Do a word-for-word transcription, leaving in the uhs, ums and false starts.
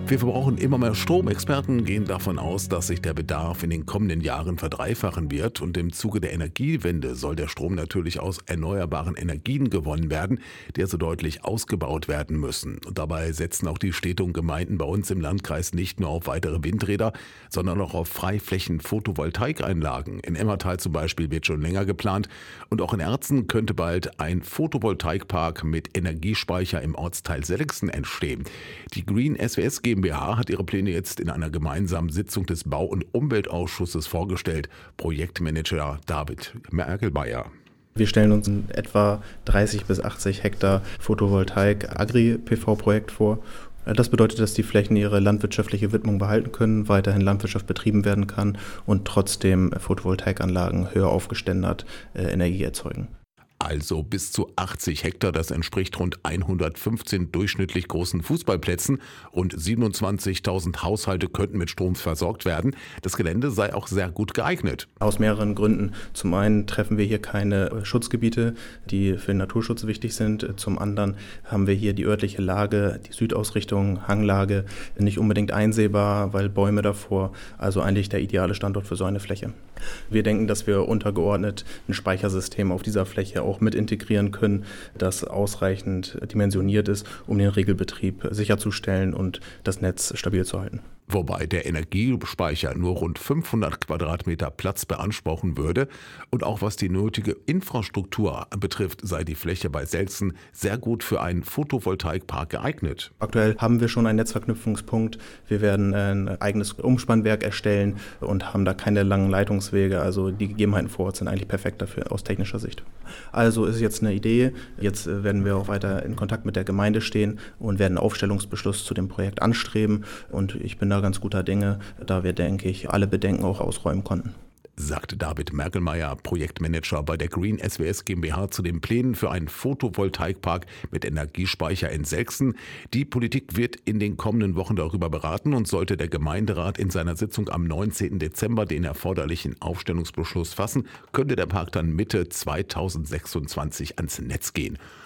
Wir verbrauchen immer mehr Strom. Experten gehen davon aus, dass sich der Bedarf in den kommenden Jahren verdreifachen wird. Und im Zuge der Energiewende soll der Strom natürlich aus erneuerbaren Energien gewonnen werden, die also deutlich ausgebaut werden müssen. Und dabei setzen auch die Städte und Gemeinden bei uns im Landkreis nicht nur auf weitere Windräder, sondern auch auf Freiflächen-Photovoltaikanlagen. In Emmertal zum Beispiel wird schon länger geplant. Und auch in Erzen könnte bald ein Photovoltaikpark mit Energiespeicher im Ortsteil Selligsen entstehen. Die Green S W S GmbH hat ihre Pläne jetzt in einer gemeinsamen Sitzung des Bau- und Umweltausschusses vorgestellt. Projektmanager David Merkelmeier. Wir stellen uns ein etwa dreißig bis achtzig Hektar Photovoltaik-Agri-P V-Projekt vor. Das bedeutet, dass die Flächen ihre landwirtschaftliche Widmung behalten können, weiterhin Landwirtschaft betrieben werden kann und trotzdem Photovoltaikanlagen höher aufgeständert äh, Energie erzeugen. Also bis zu achtzig Hektar, das entspricht rund hundertfünfzehn durchschnittlich großen Fußballplätzen. Rund siebenundzwanzigtausend Haushalte könnten mit Strom versorgt werden. Das Gelände sei auch sehr gut geeignet. Aus mehreren Gründen. Zum einen treffen wir hier keine Schutzgebiete, die für den Naturschutz wichtig sind. Zum anderen haben wir hier die örtliche Lage, die Südausrichtung, Hanglage, nicht unbedingt einsehbar, weil Bäume davor. Also eigentlich der ideale Standort für so eine Fläche. Wir denken, dass wir untergeordnet ein Speichersystem auf dieser Fläche auch mit integrieren können, das ausreichend dimensioniert ist, um den Regelbetrieb sicherzustellen und das Netz stabil zu halten. Wobei der Energiespeicher nur rund fünfhundert Quadratmeter Platz beanspruchen würde. Und auch was die nötige Infrastruktur betrifft, sei die Fläche bei Selligsen sehr gut für einen Photovoltaikpark geeignet. Aktuell haben wir schon einen Netzverknüpfungspunkt. Wir werden ein eigenes Umspannwerk erstellen und haben da keine langen Leitungswege. Also die Gegebenheiten vor Ort sind eigentlich perfekt dafür aus technischer Sicht. Also ist jetzt eine Idee. Jetzt werden wir auch weiter in Kontakt mit der Gemeinde stehen und werden einen Aufstellungsbeschluss zu dem Projekt anstreben. Und ich bin da ganz guter Dinge, da wir, denke ich, alle Bedenken auch ausräumen konnten. Sagte David Merkelmeier, Projektmanager bei der Green S W S GmbH, zu den Plänen für einen Photovoltaikpark mit Energiespeicher in Selligsen. Die Politik wird in den kommenden Wochen darüber beraten und sollte der Gemeinderat in seiner Sitzung am neunzehnten Dezember den erforderlichen Aufstellungsbeschluss fassen, könnte der Park dann Mitte zweitausendsechsundzwanzig ans Netz gehen.